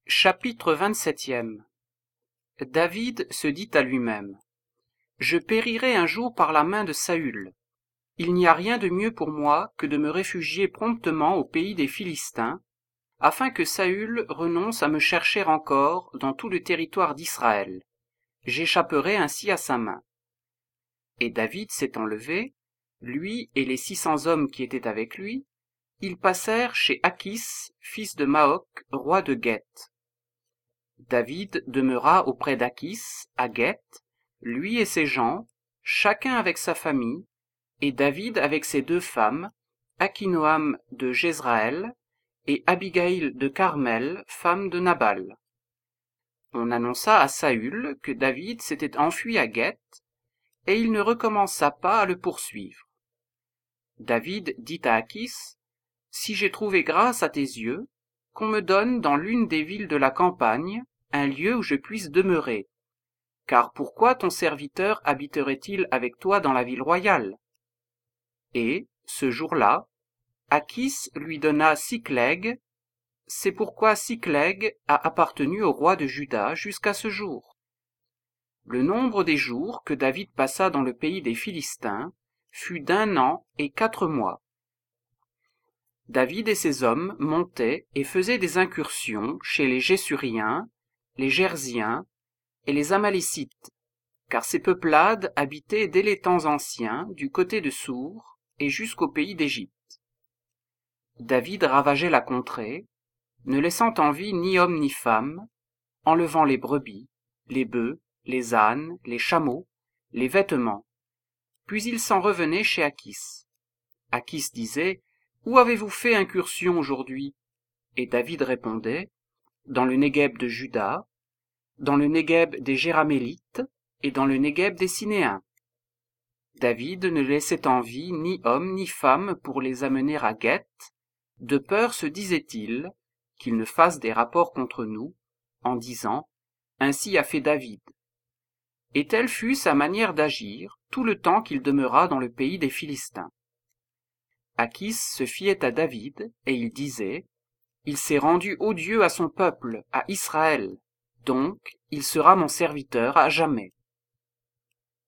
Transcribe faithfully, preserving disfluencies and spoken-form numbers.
Chapitre vingt-septième. David se dit à lui-même: Je périrai un jour par la main de Saül. Il n'y a rien de mieux pour moi que de me réfugier promptement au pays des Philistins, afin que Saül renonce à me chercher encore dans tout le territoire d'Israël. J'échapperai ainsi à sa main. Et David s'étant levé, lui et les six cents hommes qui étaient avec lui, ils passèrent chez Achis, fils de Maoc, roi de Gueth. David demeura auprès d'Achis, à Gueth, lui et ses gens, chacun avec sa famille, et David avec ses deux femmes, Achinoam de Jezraël et Abigaïl de Carmel, femme de Nabal. On annonça à Saül que David s'était enfui à Gueth, et il ne recommença pas à le poursuivre. David dit à Achis: Si j'ai trouvé grâce à tes yeux, qu'on me donne dans l'une des villes de la campagne un lieu où je puisse demeurer. Car pourquoi ton serviteur habiterait-il avec toi dans la ville royale? Et, ce jour-là, Achis lui donna Sicleg, c'est pourquoi Sicleg a appartenu au roi de Juda jusqu'à ce jour. Le nombre des jours que David passa dans le pays des Philistins fut d'un an et quatre mois. David et ses hommes montaient et faisaient des incursions chez les Geshuriens, les Gerziens et les Amalécites, car ces peuplades habitaient dès les temps anciens du côté de Sour et jusqu'au pays d'Égypte. David ravageait la contrée, ne laissant en vie ni homme ni femme, enlevant les brebis, les bœufs, les ânes, les chameaux, les vêtements. Puis il s'en revenait chez Achis. Achis disait: Où avez-vous fait incursion aujourd'hui? Et David répondait: Dans le Négueb de Juda, dans le Négueb des Jéramélites et dans le Négueb des Sinéens. David ne laissait en vie ni homme ni femme pour les amener à Gueth, de peur, se disait-il, qu'ils ne fassent des rapports contre nous, en disant: Ainsi a fait David. Et telle fut sa manière d'agir tout le temps qu'il demeura dans le pays des Philistins. Achis se fiait à David, et il disait: Il s'est rendu odieux à son peuple, à Israël, donc il sera mon serviteur à jamais.